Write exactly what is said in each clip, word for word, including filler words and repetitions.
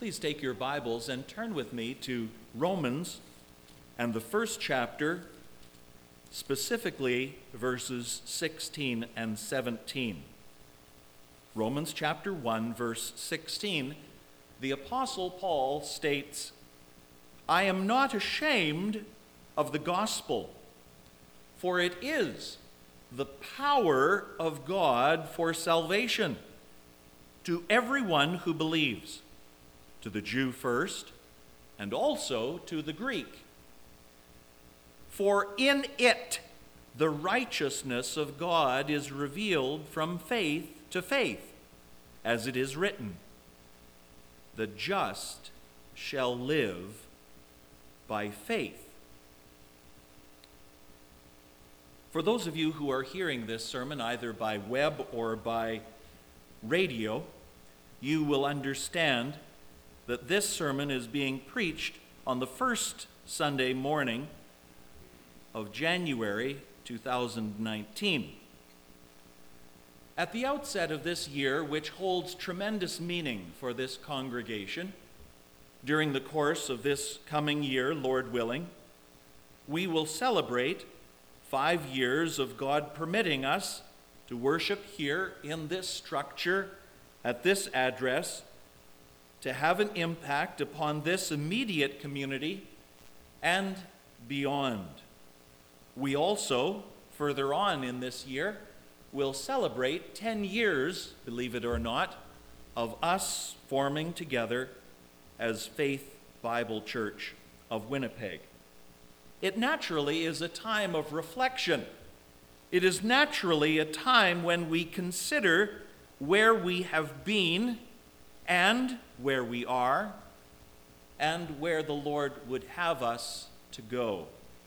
please take your Bibles and turn with me to Romans and the first chapter, specifically verses sixteen and seventeen. Romans chapter one, verse sixteen, the Apostle Paul states, "I am not ashamed of the gospel, for it is the power of God for salvation to everyone who believes, to the Jew first, and also to the Greek. For in it the righteousness of God is revealed from faith to faith, as it is written, 'The just shall live by faith.'" For those of you who are hearing this sermon either by web or by radio, you will understand that this sermon is being preached on the first Sunday morning of January two thousand nineteen. At the outset of this year, which holds tremendous meaning for this congregation, during the course of this coming year, Lord willing, we will celebrate five years of God permitting us to worship here in this structure, at this address, to have an impact upon this immediate community and beyond. We also, further on in this year, will celebrate ten years, believe it or not, of us forming together as Faith Bible Church of Winnipeg. It naturally is a time of reflection. It is naturally a time when we consider where we have been and where we are and where the Lord would have us to go.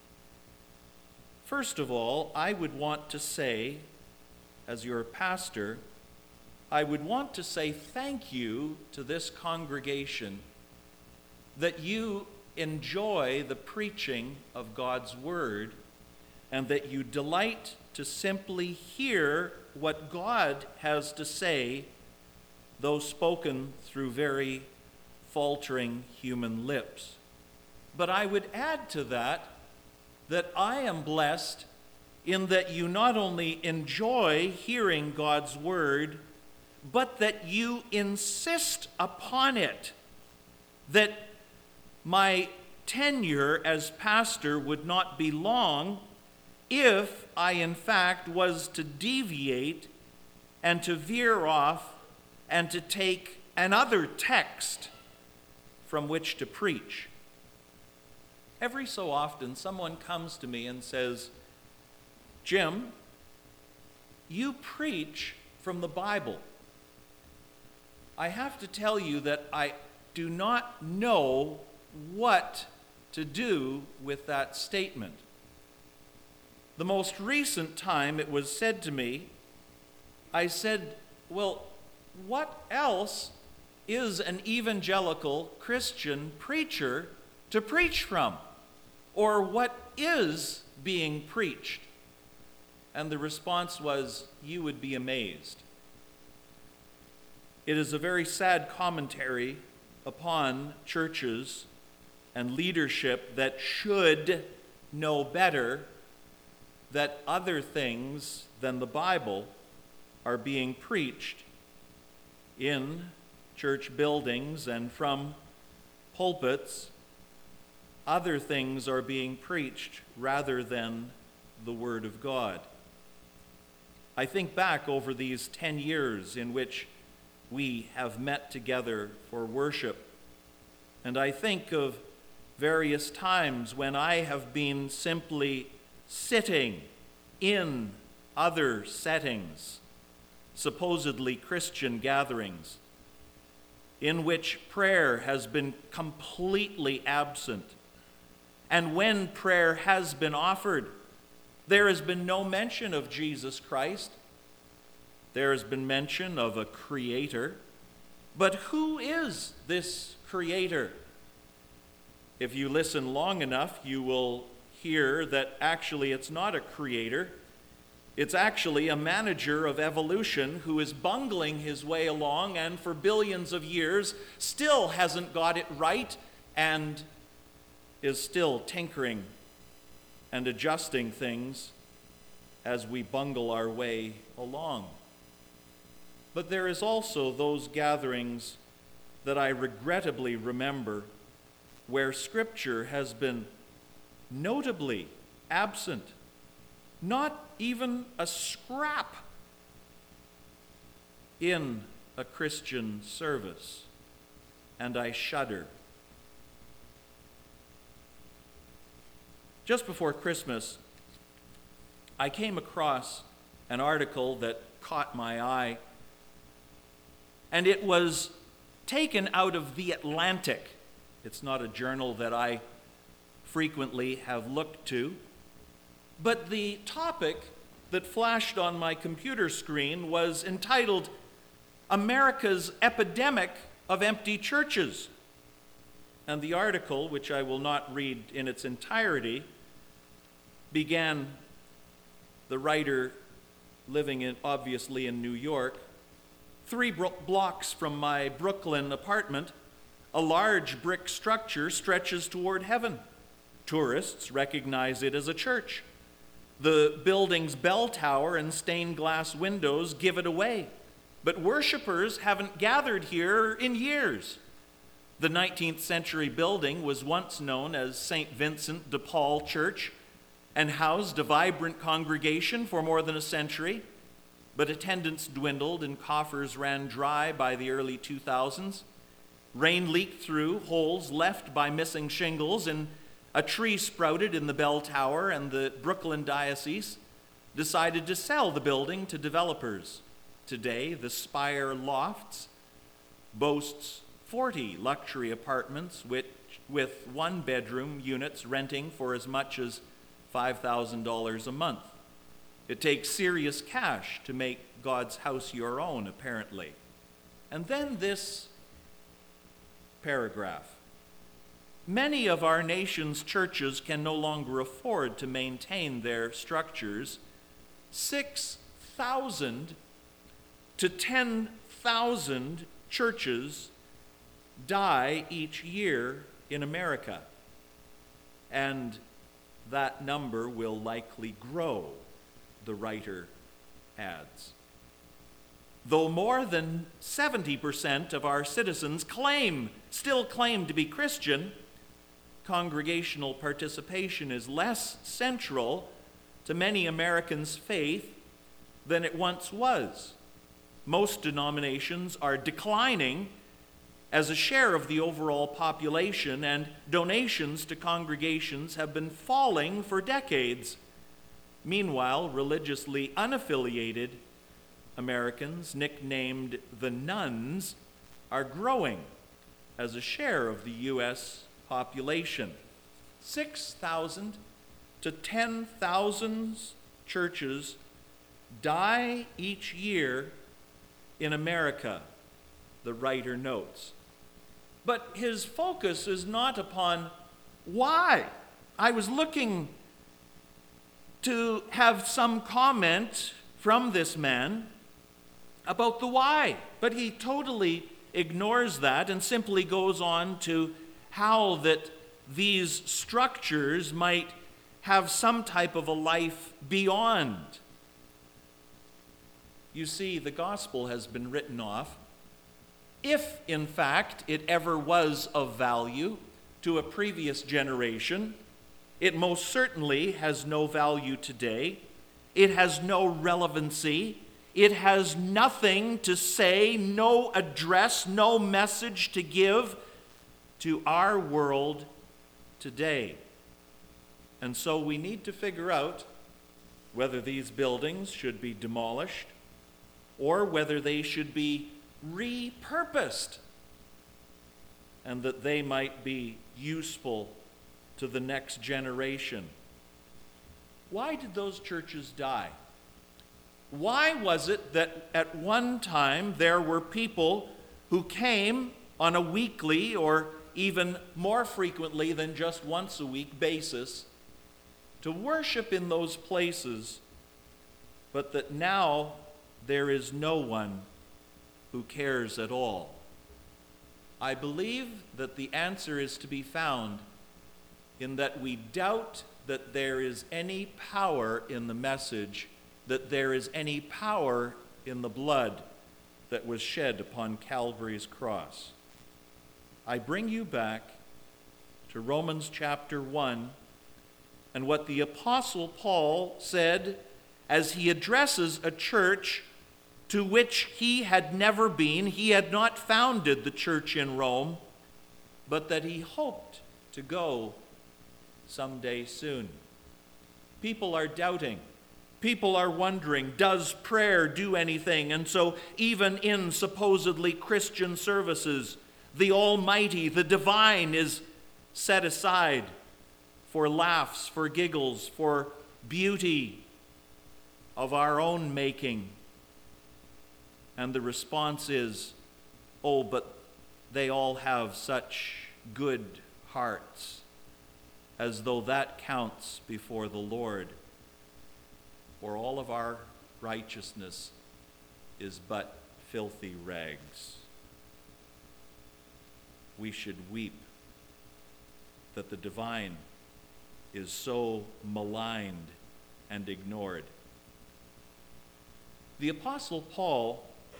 First of all, I would want to say, as your pastor, I would want to say thank you to this congregation that you enjoy the preaching of God's word and that you delight to simply hear what God has to say, though spoken through very faltering human lips. But I would add to that that I am blessed in that you not only enjoy hearing God's word, but that you insist upon it, that my tenure as pastor would not be long if I, in fact, was to deviate and to veer off and to take another text from which to preach. Every so often, someone comes to me and says, "Jim, you preach from the Bible." I have to tell you that I do not know what to do with that statement. The most recent time it was said to me, I said, "Well, what else is an evangelical Christian preacher to preach from? Or what is being preached?" And the response was, "You would be amazed." It is a very sad commentary upon churches and leadership that should know better that other things than the Bible are being preached in church buildings and from pulpits. Other things are being preached rather than the Word of God. I think back over these ten years in which we have met together for worship, and I think of various times when I have been simply sitting in other settings, supposedly Christian gatherings, in which prayer has been completely absent. And when prayer has been offered, there has been no mention of Jesus Christ. There has been mention of a creator. But who is this creator? If you listen long enough, you will hear that actually it's not a creator. It's actually a manager of evolution who is bungling his way along and for billions of years still hasn't got it right and is still tinkering and adjusting things as we bungle our way along. But there is also those gatherings that I regrettably remember where Scripture has been notably absent. Not even a scrap in a Christian service, and I shudder. Just before Christmas, I came across an article that caught my eye, and it was taken out of The Atlantic. It's not a journal that I frequently have looked to. But the topic that flashed on my computer screen was entitled, "America's Epidemic of Empty Churches." And the article, which I will not read in its entirety, began, the writer living in, obviously in New York, three bro- blocks from my Brooklyn apartment, a large brick structure stretches toward heaven. Tourists recognize it as a church. The building's bell tower and stained glass windows give it away, but worshipers haven't gathered here in years. The nineteenth century building was once known as Saint Vincent de Paul Church and housed a vibrant congregation for more than a century, but attendance dwindled and coffers ran dry by the early two thousands. Rain leaked through holes left by missing shingles, and a tree sprouted in the bell tower, and the Brooklyn Diocese decided to sell the building to developers. Today, the Spire Lofts boasts forty luxury apartments which, with one-bedroom units renting for as much as five thousand dollars a month. It takes serious cash to make God's house your own, apparently. And then this paragraph. Many of our nation's churches can no longer afford to maintain their structures. six thousand to ten thousand churches die each year in America, and that number will likely grow, the writer adds. Though more than seventy percent of our citizens claim, still claim to be Christian, congregational participation is less central to many Americans' faith than it once was. Most denominations are declining as a share of the overall population, and donations to congregations have been falling for decades. Meanwhile, religiously unaffiliated Americans, nicknamed the nones, are growing as a share of the U S population. six thousand to ten thousand churches die each year in America, the writer notes. But his focus is not upon why. I was looking to have some comment from this man about the why, but he totally ignores that and simply goes on to how that these structures might have some type of a life beyond. You see, the gospel has been written off, if in fact it ever was of value to a previous generation. It most certainly has no value today. It has no relevancy. It has nothing to say, no address, no message to give to our world today. And so we need to figure out whether these buildings should be demolished or whether they should be repurposed and that they might be useful to the next generation. Why did those churches die? Why was it that at one time there were people who came on a weekly or even more frequently than just once a week basis to worship in those places, but that now there is no one who cares at all? I believe that the answer is to be found in that we doubt that there is any power in the message, that there is any power in the blood that was shed upon Calvary's cross. I bring you back to Romans chapter one and what the Apostle Paul said as he addresses a church to which he had never been. He had not founded the church in Rome, but that he hoped to go someday soon. People are doubting. People are wondering, does prayer do anything? And so even in supposedly Christian services, the Almighty, the divine, is set aside for laughs, for giggles, for beauty of our own making. And the response is, oh, but they all have such good hearts, as though that counts before the Lord. For all of our righteousness is but filthy rags. We should weep that the divine is so maligned and ignored. The Apostle Paul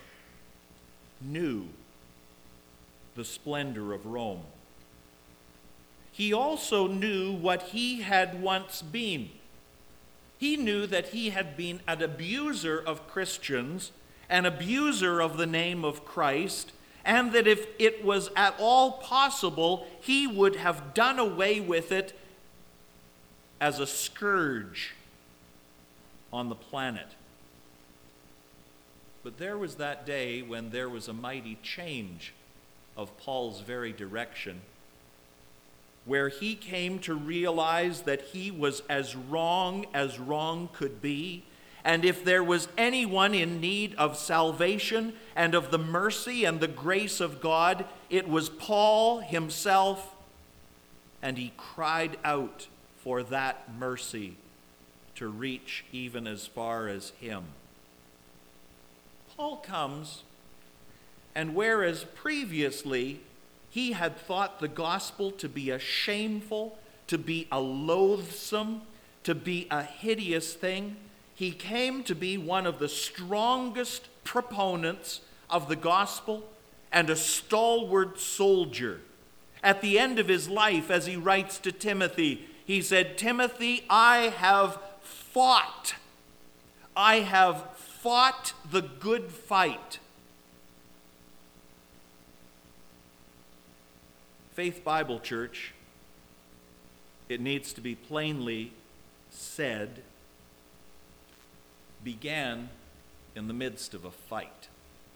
knew the splendor of Rome. He also knew what he had once been. He knew that he had been an abuser of Christians, an abuser of the name of Christ, and that if it was at all possible, he would have done away with it as a scourge on the planet. But there was that day when there was a mighty change of Paul's very direction, where he came to realize that he was as wrong as wrong could be. And if there was anyone in need of salvation and of the mercy and the grace of God, it was Paul himself. And he cried out for that mercy to reach even as far as him. Paul comes, and whereas previously he had thought the gospel to be a shameful, to be a loathsome, to be a hideous thing, he came to be one of the strongest proponents of the gospel and a stalwart soldier. At the end of his life, as he writes to Timothy, he said, "Timothy, I have fought. I have fought the good fight." Faith Bible Church, it needs to be plainly said, began in the midst of a fight.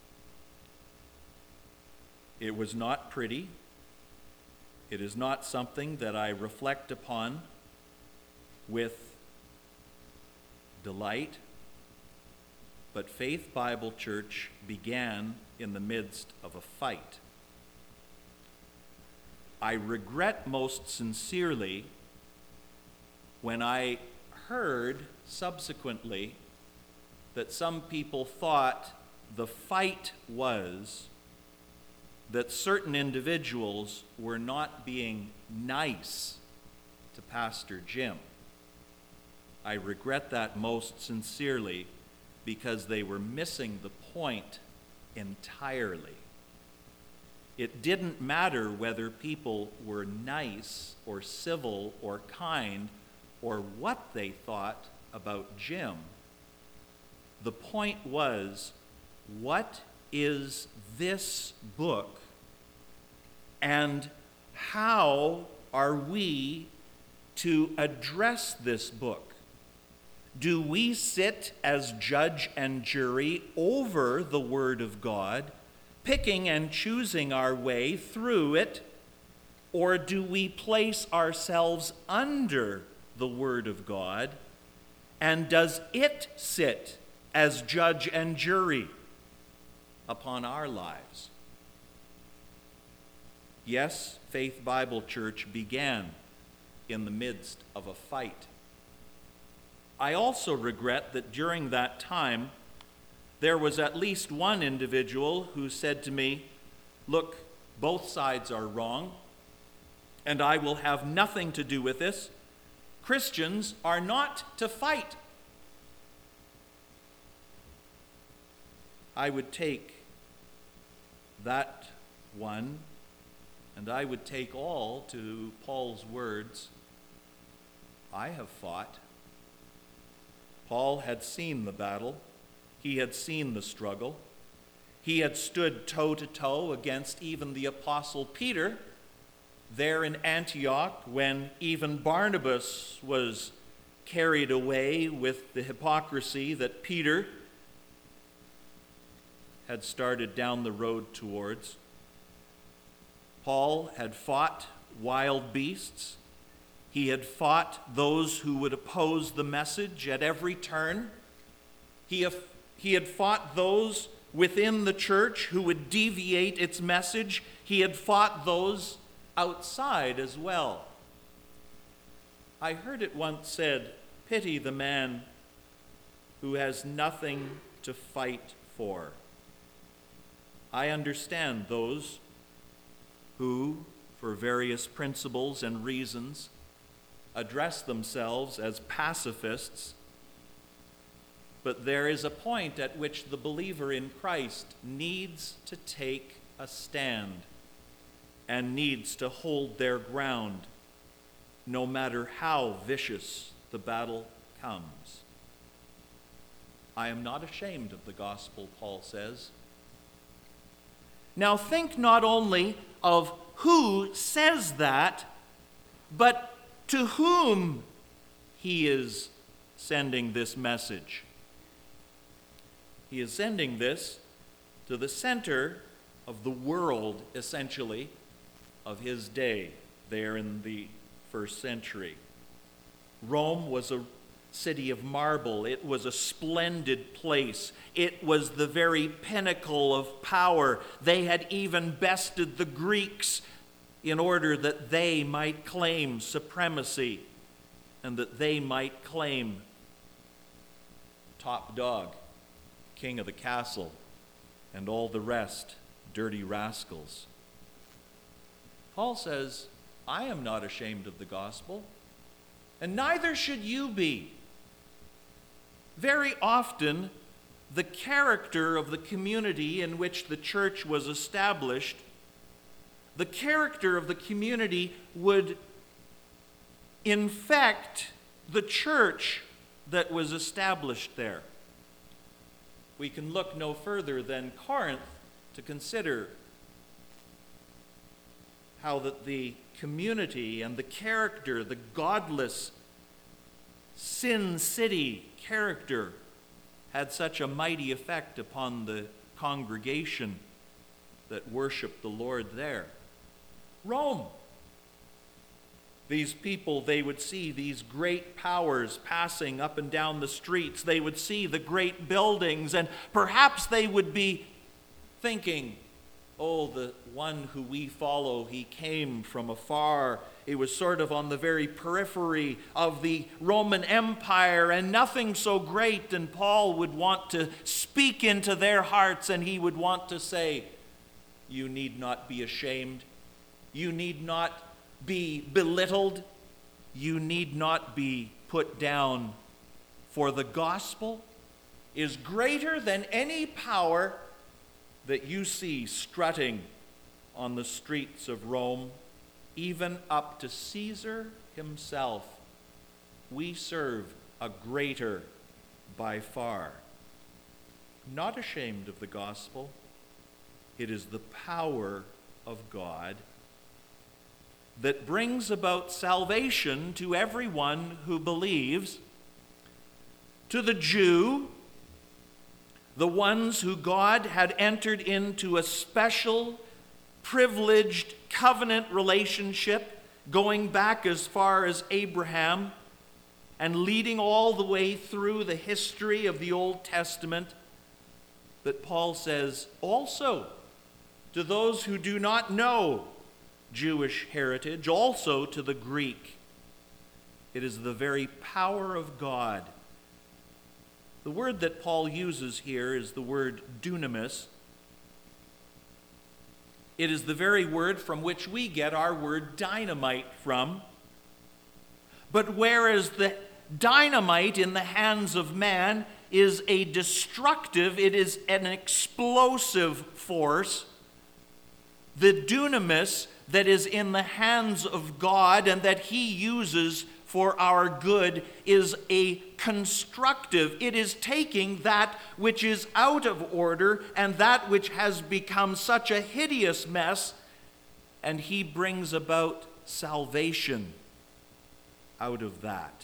It was not pretty. It is not something that I reflect upon with delight. But Faith Bible Church began in the midst of a fight. I regret most sincerely when I heard subsequently that some people thought the fight was that certain individuals were not being nice to Pastor Jim. I regret that most sincerely because they were missing the point entirely. It didn't matter whether people were nice or civil or kind or what they thought about Jim. The point was, what is this book, and how are we to address this book? Do we sit as judge and jury over the Word of God, picking and choosing our way through it, or do we place ourselves under the Word of God, and does it sit as judge and jury upon our lives? Yes, Faith Bible Church began in the midst of a fight. I also regret that during that time, there was at least one individual who said to me, "Look, both sides are wrong, and I will have nothing to do with this. Christians are not to fight." I would take that one, and I would take all to Paul's words, "I have fought." Paul had seen the battle. He had seen the struggle. He had stood toe-to-toe against even the Apostle Peter there in Antioch when even Barnabas was carried away with the hypocrisy that Peter had started down the road towards. Paul had fought wild beasts. He had fought those who would oppose the message at every turn. He, he had fought those within the church who would deviate its message. He had fought those outside as well. I heard it once said, "Pity the man who has nothing to fight for." I understand those who, for various principles and reasons, address themselves as pacifists, but there is a point at which the believer in Christ needs to take a stand and needs to hold their ground, no matter how vicious the battle comes. I am not ashamed of the gospel, Paul says. Now think not only of who says that, but to whom he is sending this message. He is sending this to the center of the world, essentially, of his day, there in the first century. Rome was a city of marble. It was a splendid place. It was the very pinnacle of power. They had even bested the Greeks in order that they might claim supremacy and that they might claim top dog, king of the castle, and all the rest, dirty rascals. Paul says, I am not ashamed of the gospel, and neither should you be. Very often, the character of the community in which the church was established, the character of the community would infect the church that was established there. We can look no further than Corinth to consider how that the community and the character, the godless Sin City character, had such a mighty effect upon the congregation that worshiped the Lord there. Rome. These people, they would see these great powers passing up and down the streets. They would see the great buildings, and perhaps they would be thinking, oh, the one who we follow, he came from afar. It was sort of on the very periphery of the Roman Empire, and nothing so great. And Paul would want to speak into their hearts, and he would want to say, you need not be ashamed. You need not be belittled. You need not be put down. For the gospel is greater than any power that you see strutting on the streets of Rome, even up to Caesar himself. We serve a greater by far. Not ashamed of the gospel. It is the power of God that brings about salvation to everyone who believes, to the Jew, the ones who God had entered into a special, privileged covenant relationship, going back as far as Abraham and leading all the way through the history of the Old Testament. But Paul says also to those who do not know Jewish heritage, also to the Greek. It is the very power of God The word that Paul uses here is the word dunamis. It is the very word from which we get our word dynamite from. But whereas the dynamite in the hands of man is a destructive, it is an explosive force, the dunamis that is in the hands of God and that he uses for our good is a constructive. It is taking that which is out of order and that which has become such a hideous mess, and he brings about salvation out of that.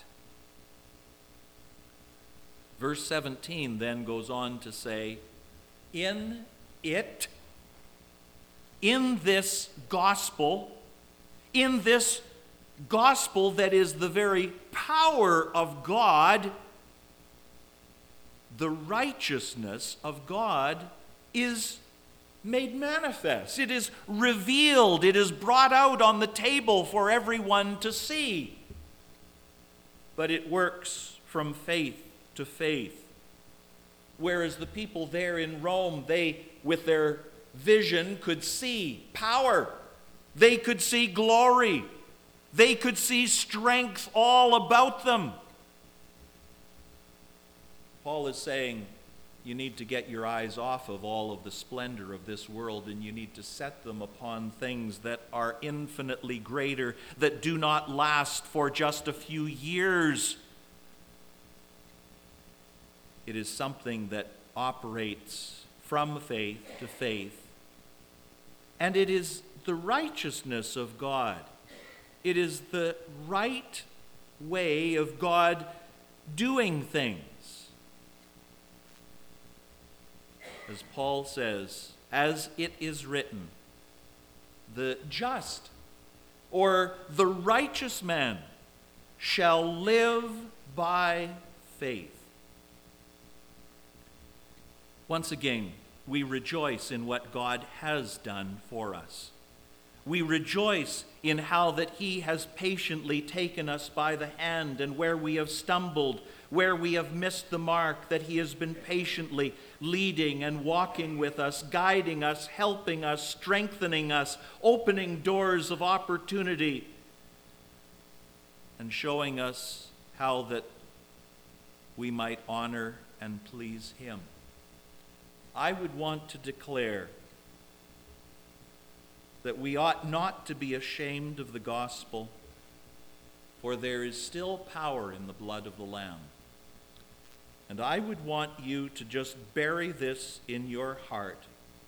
Verse seventeen then goes on to say, in it, in this gospel, in this gospel that is the very power of God, the righteousness of God is made manifest. It is revealed. It is brought out on the table for everyone to see. But it works from faith to faith. Whereas the people there in Rome, they, with their vision, could see power. They could see glory. They could see strength all about them. Paul is saying, you need to get your eyes off of all of the splendor of this world, and you need to set them upon things that are infinitely greater, that do not last for just a few years. It is something that operates from faith to faith, and it is the righteousness of God. It is the right way of God doing things. As Paul says, as it is written, the just or the righteous man shall live by faith. Once again, we rejoice in what God has done for us. We rejoice in how that he has patiently taken us by the hand, and where we have stumbled, where we have missed the mark, that he has been patiently leading and walking with us, guiding us, helping us, strengthening us, opening doors of opportunity, and showing us how that we might honor and please him. I would want to declare that we ought not to be ashamed of the gospel, for there is still power in the blood of the Lamb. And I would want you to just bury this in your heart,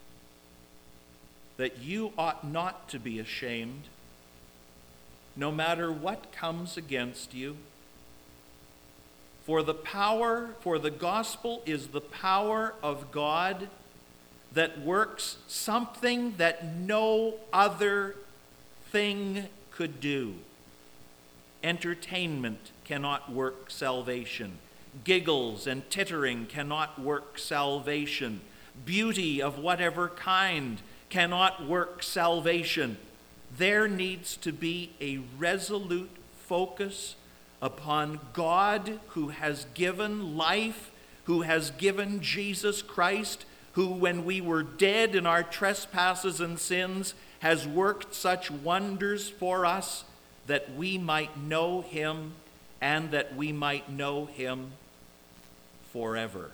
that you ought not to be ashamed, no matter what comes against you. For the power, for the gospel is the power of God that works something that no other thing could do. Entertainment cannot work salvation. Giggles and tittering cannot work salvation. Beauty of whatever kind cannot work salvation. There needs to be a resolute focus upon God, who has given life, who has given Jesus Christ, who, when we were dead in our trespasses and sins, has worked such wonders for us that we might know him, and that we might know him forever.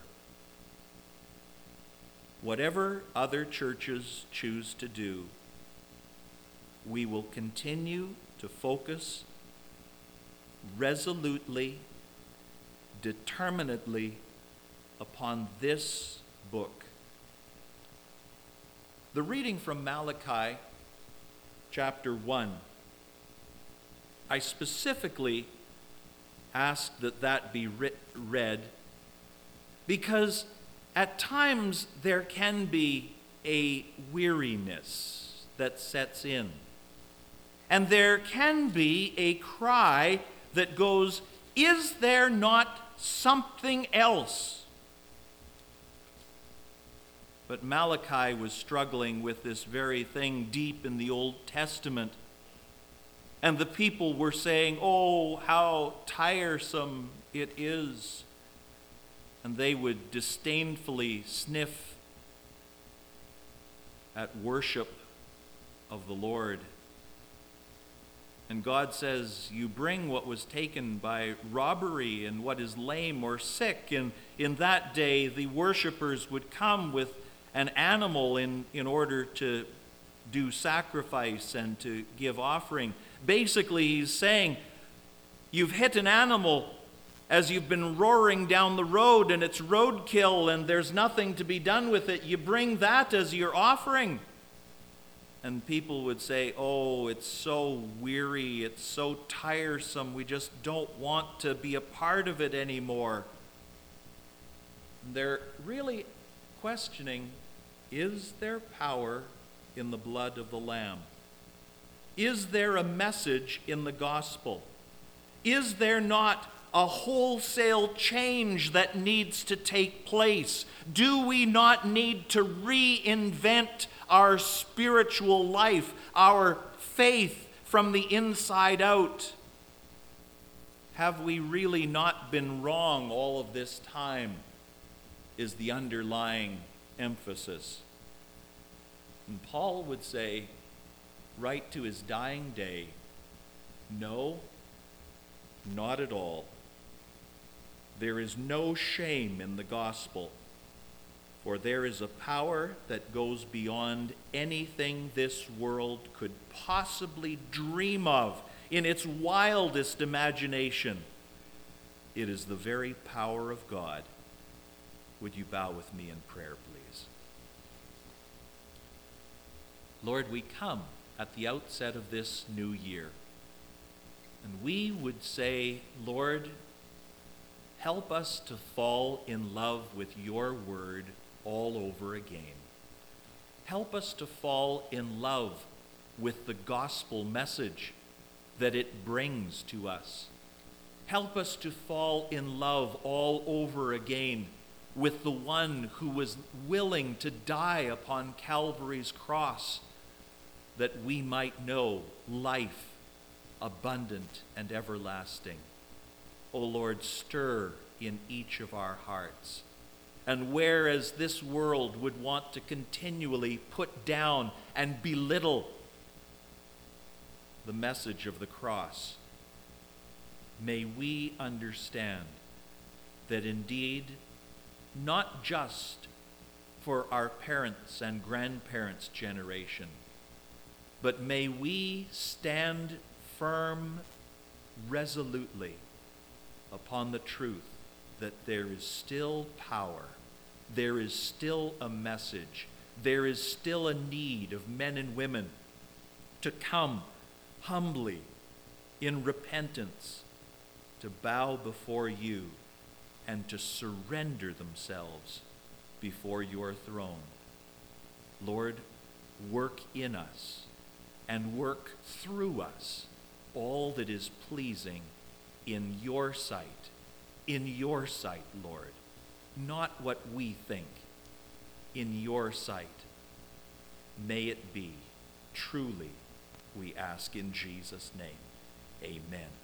Whatever other churches choose to do, we will continue to focus resolutely, determinedly upon this book. The reading from Malachi chapter one, I specifically ask that that be writ- read because at times there can be a weariness that sets in. And there can be a cry that goes, is there not something else? But Malachi was struggling with this very thing deep in the Old Testament. And the people were saying, oh, how tiresome it is and they would disdainfully sniff at worship of the Lord. And God says, you bring what was taken by robbery and what is lame or sick. And in that day, the worshipers would come with an animal in, in order to do sacrifice and to give offering. Basically, he's saying, you've hit an animal as you've been roaring down the road and it's roadkill and there's nothing to be done with it. You bring that as your offering. And people would say, oh, it's so weary, it's so tiresome, we just don't want to be a part of it anymore. And they're really questioning, is there power in the blood of the Lamb? Is there a message in the gospel? Is there not a wholesale change that needs to take place? Do we not need to reinvent our spiritual life, our faith from the inside out? Have we really not been wrong all of this time, is the underlying emphasis. And Paul would say, right to his dying day, no, not at all. There is no shame in the gospel, for there is a power that goes beyond anything this world could possibly dream of in its wildest imagination. It is the very power of God. Would you bow with me in prayer, please? Lord, we come at the outset of this new year, and we would say, Lord, help us to fall in love with your word all over again. Help us to fall in love with the gospel message that it brings to us. Help us to fall in love all over again with the one who was willing to die upon Calvary's cross, that we might know life abundant and everlasting. O Lord, stir in each of our hearts. And whereas this world would want to continually put down and belittle the message of the cross, may we understand that indeed, not just for our parents' and grandparents' generation, but may we stand firm resolutely upon the truth that there is still power, there is still a message, there is still a need of men and women to come humbly in repentance, to bow before you and to surrender themselves before your throne. Lord, work in us and work through us all that is pleasing in your sight, in your sight, Lord, not what we think, in your sight. May it be truly, we ask in Jesus' name. Amen.